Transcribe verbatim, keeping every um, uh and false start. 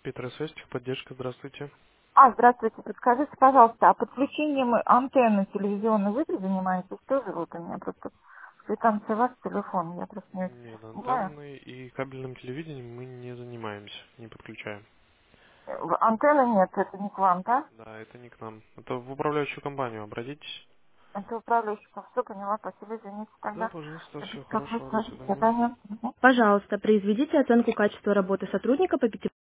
Петросвязь, техподдержка, здравствуйте. А, здравствуйте, подскажите, пожалуйста, а подключением антенны телевизионной вы тут занимаетесь тоже? Вот у меня просто квитанция ваш телефон, я просто не Нет, знаю. антенной и кабельным телевидением мы не занимаемся, не подключаем. Э, в- Антенны нет, это не к вам, да? Да, это не к нам. Это в управляющую компанию обратитесь. Это управляющий. Все поняла, спасибо, извините Да, тогда. пожалуйста, Это всего всё хорошего, до хорошо, до свидания. свидания. Мгм. Пожалуйста, произведите оценку качества работы сотрудника по пяти